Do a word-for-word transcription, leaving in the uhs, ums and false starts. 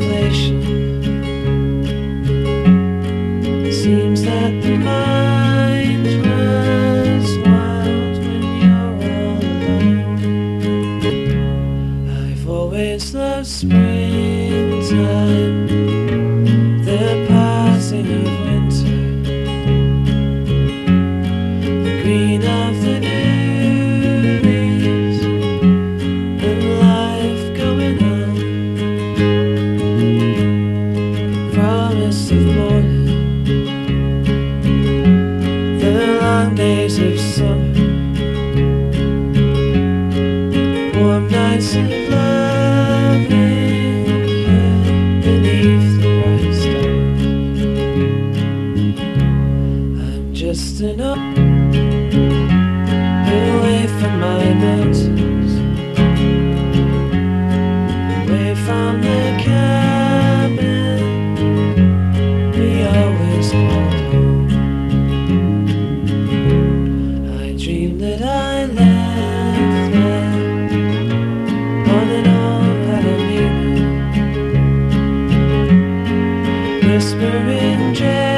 isolation. It seems that the mind runs wild when you're all alone. I've always loved springtime, the passing of winter, the green of the new leaves, and life going on. Promise of morning, the long days of summer, warm nights of loving beneath the bright stars. I'm just an old away from my mountains, away from the cabin we always called home. I dreamed that I left there on an old Palomino, whispering